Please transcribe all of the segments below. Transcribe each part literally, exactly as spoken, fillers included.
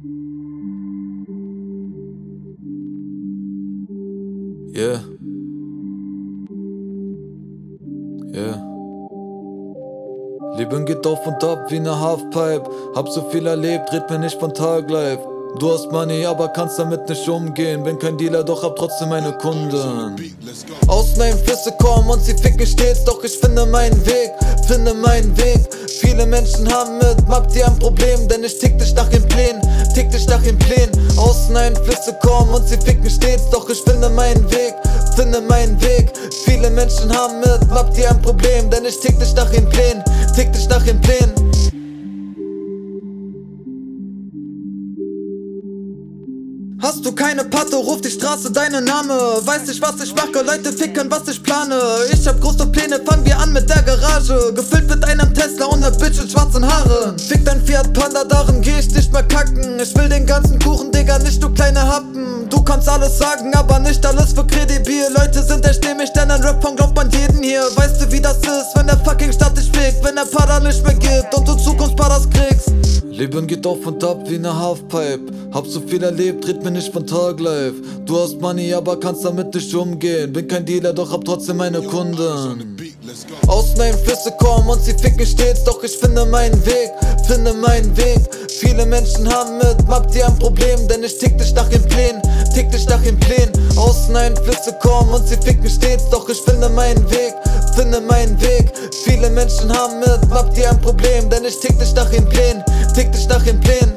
Yeah. Yeah. Leben geht auf und ab wie ne Halfpipe. Hab so viel erlebt, red mir nicht von Tag life. Du hast Money, aber kannst damit nicht umgehen. Bin kein Dealer, doch hab trotzdem meine Kunden. Außeneinflüsse kommen und sie ficken stets, doch ich finde meinen Weg, finde meinen Weg. Viele Menschen haben mit Mapti ein Problem, denn ich tick dich nach den Plänen, tick dich nach den Plänen. Außeneinflüsse kommen und sie ficken stets, doch ich finde meinen Weg, finde meinen Weg. Viele Menschen haben mit Mapti ein Problem, denn ich tick dich nach den Plänen, tick dich nach den Plänen. Hast du keine Patte, ruf die Straße deinen Name. Weiß nicht, was ich mache, Leute ficken, was ich plane. Ich hab große Pläne, fangen wir an mit der Garage. Gefüllt mit einem Tesla und ner Bitch in schwarzen Haaren. Fick dein Fiat Panda, darin geh ich nicht mehr kacken. Ich will den ganzen Kuchen, Digga, nicht du kleine Happen. Du kannst alles sagen, aber nicht alles für kredibil. Leute sind echt dämlich, denn ein Rap von glaubt man jeden hier. Weißt du, wie das ist, wenn der fucking Stadt dich fickt, wenn der Pada nicht mehr gibt und du Zukunftspadas kriegst. Leben geht auf und ab wie ne Halfpipe. Hab so viel erlebt, red mir nicht von Tag life. Du hast Money, aber kannst damit nicht umgehen. Bin kein Dealer, doch hab trotzdem meine Kunden. Außeneinflüsse kommen und sie ficken stets, doch ich finde meinen Weg, finde meinen Weg. Viele Menschen haben mit Mapti ein Problem, denn ich tick dich nach den Plänen, tick dich nach den Plänen. Außeneinflüsse kommen und sie ficken stets, doch ich finde meinen Weg, finde meinen Weg. Viele Menschen haben mit Mapti ein Problem, denn ich tick dich nach den Plänen, tick dich nach den Plänen.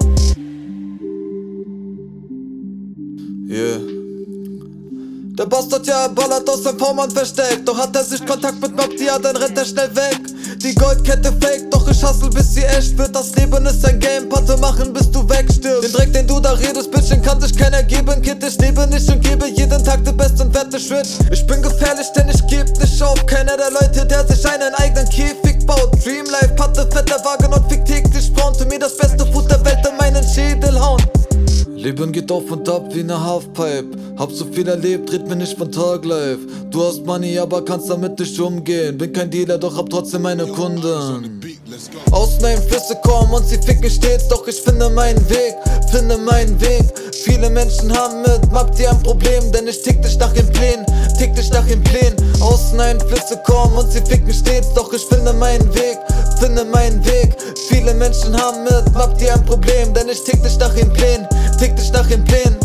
Yeah. Der Bastard, ja, er ballert aus dem V-Mann versteckt. Doch hat er sich Kontakt mit Mapti, ja, dann rennt er schnell weg. Die Goldkette fake, doch ich hustle bis sie echt wird. Das Leben ist ein Game, Patte machen bis du wegstirbst. Den Dreck, den du da redest, Bitch, kann sich keiner geben. Kid, ich lebe nicht und gebe jeden Tag den besten Wette Schwitch. Ich bin gefährlich, denn ich geb nicht auf. Keiner der Leute, der sich einen eigenen Käfig baut. Dreamlife, Patte, fetter Wagen und fick täglich Frauen. Für mir das beste Food der Welt in meinen Schädel hauen. Leben geht auf und ab wie ne Halfpipe. Hab so viel erlebt, red mir nicht von Tag life. Du hast Money, aber kannst damit nicht umgehen. Bin kein Dealer, doch hab trotzdem meine Kunden. Außeneinflüsse kommen und sie ficken stets, doch ich finde meinen Weg, finde meinen Weg. Viele Menschen haben mit Mapti ein Problem, denn ich tick dich nach den Plänen, tick dich nach den Plänen. Außeneinflüsse kommen und sie ficken stets, doch ich finde meinen Weg, finde meinen Weg. Viele Menschen haben mit Mapti ein Problem, denn ich tick dich nach den Plänen, tick dich nach den Plänen.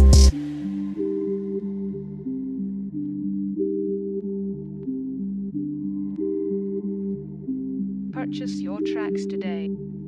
Purchase your tracks today.